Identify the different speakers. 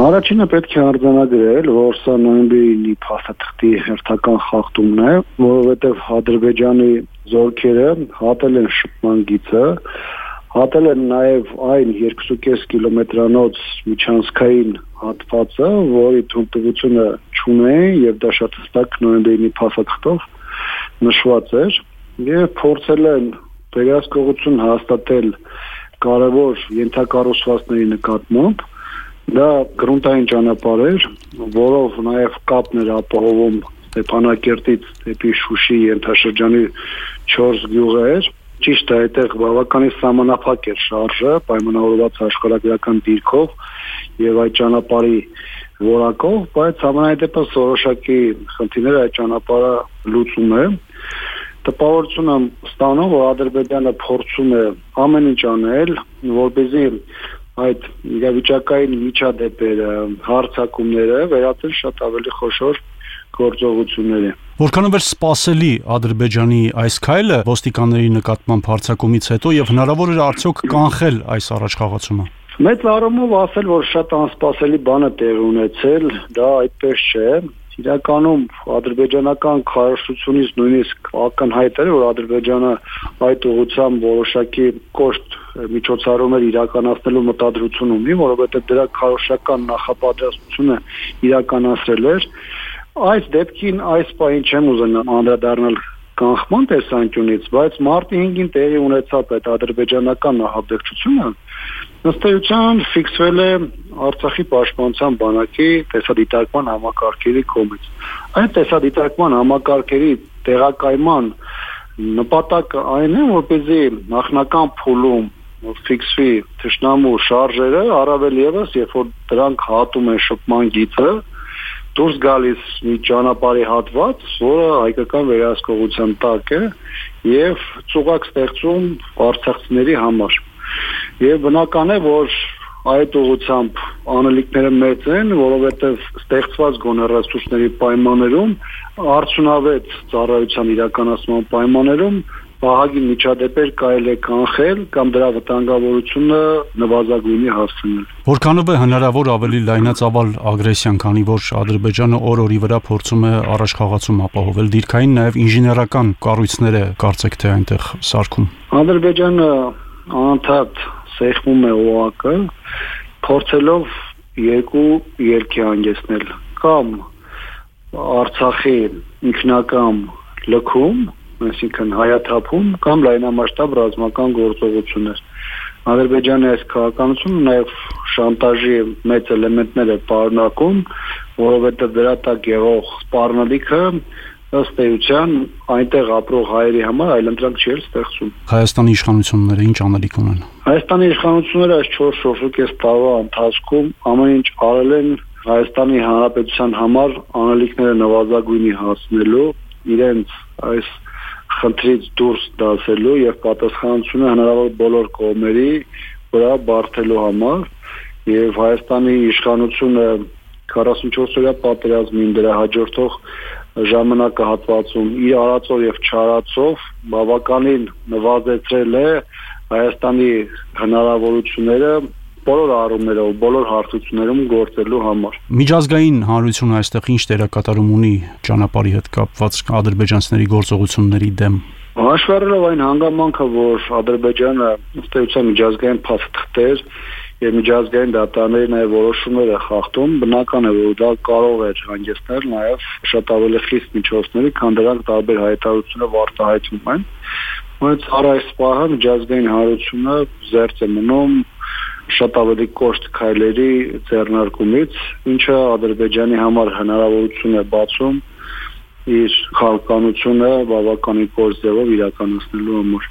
Speaker 1: Առաջինը պետք է արձանագրել, որ սա նոյեմբերի 9-ի փաստաթղթի հերթական խախտումն է, որովհետև Ադրբեջանի զորքերը հատել են շփման գիծը, հատել են նաև այն 2.5 կիլոմետրանոց միջանցքային հատվածը, որի թույլտվությունը չունեին եւ դա շատ հստակ նոյեմբերի 9-ի փաստաթղթով նշված էր եւ փորձել են վերահսկողություն հաստատել կարևոր ենթակառուցվածքների նկատմամբ դա գրունտային ճանապարհ էր, որով նաև կապն էր ապահովում Ստեփանակերտից դեպի Շուշի ենթաշրջանի 4 գյուղեր։ Ճիշտ է, այդտեղ բավականին սահմանափակ էր շարժը, պայմանավորված աշխարհագրական դիրքով եւ այդ ճանապարհի որակով, բայց համենայնդեպս որոշակի խնդիրներ այդ ճանապարհը լուծում է։ Տպավորություն եմ ստանում, որ Ադրբեջանը փորձում է ամեն ինչ անել, որպեսզի այդ իրավիճակային միջադեպերը, հարձակումները վերածել շատ ավելի խոշոր գործողությունների։
Speaker 2: Որքանով էր սպասելի Ադրբեջանի այս քայլը ոստիկանների նկատմամբ հարձակումից հետո եւ հնարավոր էր արդյոք կանխել այս առաջխաղացումը։
Speaker 1: Մեծ առումով ասել, որ շատ անսպասելի բան է տեղի ունեցել, դա այդպես չէ։ Իրականում ադրբեջանական քարոզությունից նույնիսկ ակնհայտ էր, որ Ադրբեջանը այդ ուղղությամբ որոշակի կոշտ միջոցառումներ իրականացնելու մտադրություն ունի, որովհետև դրա քարոզչական նախապատրաստությունը իրականացրել էր։ Այս դեպքին այս պահին չեմ ուզենա անդրադառնալ կանխման տեսանկյունից, բայց մարտի 5-ին տեղի ունեցած այդ ադրբեջանական նախադեպությունը ըստ էության ֆիքսվել է Արցախի պաշտպանության բանակի տեսադիտարկման համակարգերի կողմից։ Այդ տեսադիտարկման համակարգերի տեղակայման նպատակը այն է, որպեսզի նախնական փուլում ֆիքսվի թշնամու շարժերը, առավել ևս, երբ որ դրանք հատում են շփման գիծը, դուրս գալիս մի ճանապարհի հատված, որը հայկական վերահսկողության տակ է եւ ծուղակ ստեղծում արցախցիների համար։ Եվ բնական է, որ այդ ուղղությամբ անելիքները մեծ են, որովհետեւ ստեղծված գոնե ռեսուրսների պայմաններում, արդյունավետ ծառայության իրականացման պայմաններում Պահագին միջադեպեր կարելի է կանխել կամ դրա վտանգավորությունը նվազագույնի հասցնել։
Speaker 2: Որքանով է հնարավոր ավելի լայնածավալ ագրեսիան, քանի որ Ադրբեջանը օր-օրի վրա փորձում է առաջխաղացում ապահովել, դիրքային նաև ինժեներական կառույցները կարծեք թե այնտեղ սարքում։
Speaker 1: Ադրբեջանը անընդհատ սեղմում է ՕԱԿ-ը, փորձելով երկու ելքի հանգեցնել կամ Արցախի ինքնական լքում, այսինքն հայաթափում կամ լայնամասշտաբ ռազմական գործողություններ։ Ադրբեջանի այս քաղաքականությունը նաև շանտաժի մեծ էլեմենտներ է պարունակում, որովհետև դրա տակ եղող սպառնալիքը ըստ էության այնտեղ ապրող հայերի համար այլընտրանք չի ստեղծում։
Speaker 2: Հայաստանի իշխանությունները ինչ անելիք ունեն։
Speaker 1: Հայաստանի իշխանությունները այս 4.5 տարվա ընթացքում ամեն ինչ արել են Հայաստանի Հանրապետության համար անելիքները նվազագույնի հասնելու, իրենց այս խնդրից դուրս դասելու եւ պատասխանատվությունը հնարավոր բոլոր կողմերի վրա բարթելու համար եւ Հայաստանի իշխանությունը 44-օրյա պատերազմին դրա հաջորդող ժամանակահատվածում իր արածով եւ չարածով բավականին նվազեցրել է Հայաստանի հնարավորությունները բոլոր առումներով, բոլոր հարթություններում գործելու համար։
Speaker 2: Միջազգային հանրությունը այստեղ ինչ դերակատարում ունի ճանապարհի հետ կապված ադրբեջանցիների գործողությունների դեմ։
Speaker 1: Հաշվառելով այն հանգամանքը, որ Ադրբեջանը ըստ էության միջազգային փաստաթղթեր եւ միջազգային դատարանների նաեւ որոշումներ է խախտում, բնական է, որ դա կարող է հանգեցնել նաեւ շատ ավելի խիստ միջոցների, քան դրանք տարբեր հայտարարություններով արտահայտվում են։ Բայց առ այս պահը միջազգային հանրությունը զերծ է մնում շատ ավելի կոշտ քայլերի ձեռնարկումից, ինչը Ադրբեջանի համար հնարավորություն է բացում իր քաղաքականությունը բավականին կոշտ ձևով իրականացնելու համար։